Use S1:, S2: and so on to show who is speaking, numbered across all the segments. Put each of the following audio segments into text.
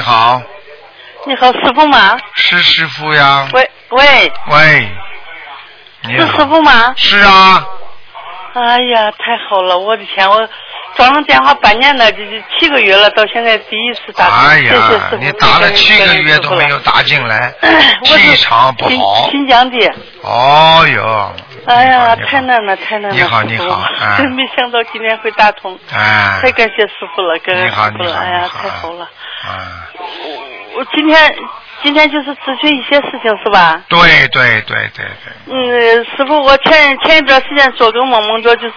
S1: 好。
S2: 你好，师傅吗？
S1: 是师傅呀。
S2: 喂。
S1: 你好。
S2: 是师傅吗？
S1: 是啊。
S2: 哎呀，太好了！我的天，我装上电话半年了，这7个月了，到现在第一次打。
S1: 哎呀，
S2: 谢谢师傅，
S1: 你打了7个月都没有打进来，气场不好。
S2: 新疆的。
S1: 哦哟。
S2: 哎呀，太难了，太难了！
S1: 你好，你好。
S2: 真没想到今天会打通。
S1: 哎。
S2: 太感谢师傅了，感谢师傅了！哎呀，太好了。我今天就是咨询一些事情是吧？
S1: 对。
S2: 师傅，我前一段时间做个梦着就是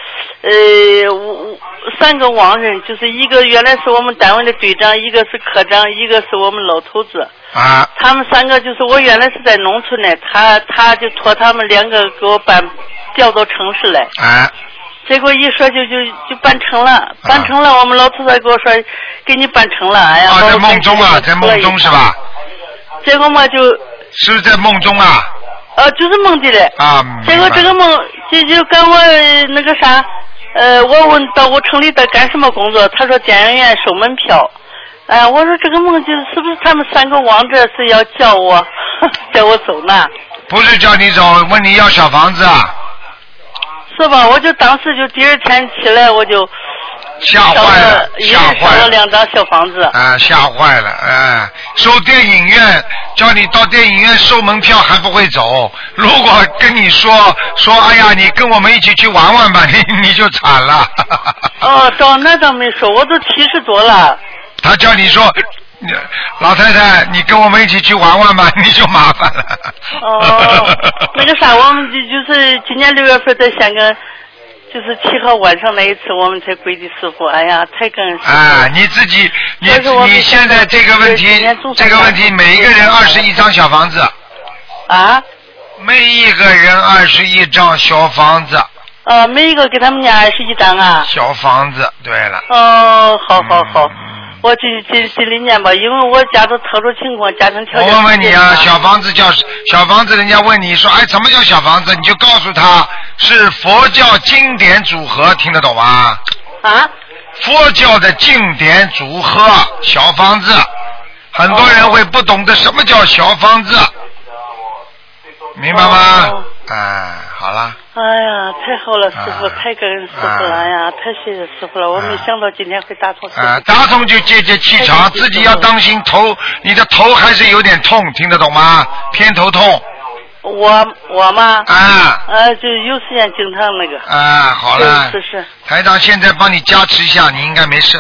S2: ，3个亡人，就是一个原来是我们单位的队长，一个是科长，一个是我们老头子。
S1: 啊。
S2: 他们3个就是我原来是在农村的，他就托他们2个给我调到城市来。
S1: 啊。
S2: 结果一说就办成了，我们老头子给我说给你办成了，哎呀。
S1: 在梦中啊，在梦中是吧？
S2: 结果嘛
S1: 是在梦中啊。
S2: 就是梦里的。
S1: 啊。
S2: 结果这个梦就跟我那个啥，我问到我城里的干什么工作，他说电影院收门票。我说这个梦是不是他们3个亡者是要叫我走呢？
S1: 不是叫你走，问你要小房子啊。
S2: 是吧？我就当时就第2天起来我就
S1: 吓坏了
S2: 2张小房子。
S1: 吓坏了，收电影院，叫你到电影院收门票还不会走。如果跟你说，哎呀，你跟我们一起去玩玩吧，你就惨了。
S2: 那倒没说，我都70多了。
S1: 他叫你说，老太太，你跟我们一起去玩玩吧，你就麻烦了。
S2: 那个啥，我们就是今年6月份在香港，就是7号晚上那一次，我们才跪的师傅。哎呀，太感恩师傅。你
S1: 自己，你现在这个问题，每一个人21张小房子。
S2: 啊？
S1: 每一个人21张小房子。
S2: 每一个给他们家21张啊。
S1: 小房子，对了。
S2: 好。我尽力念吧，因为我家的特殊情况，家庭条件。
S1: 我问问你啊，小房子，人家问你说，什么叫小房子？你就告诉他是佛教经典组合，听得懂吗？佛教的经典组合，小房子，很多人会不懂得什么叫小房子，明白吗？好了。
S2: 哎呀，太好了，师傅，太感恩师傅了，哎呀，太谢谢师傅了，我没想到今天会打通师傅。
S1: 打通就借气场，自己要当心你的头还是有点痛，听得懂吗？偏头痛。
S2: 我吗？就有时间经常那个。
S1: 好了。
S2: 是。
S1: 台长现在帮你加持一下，你应该没事。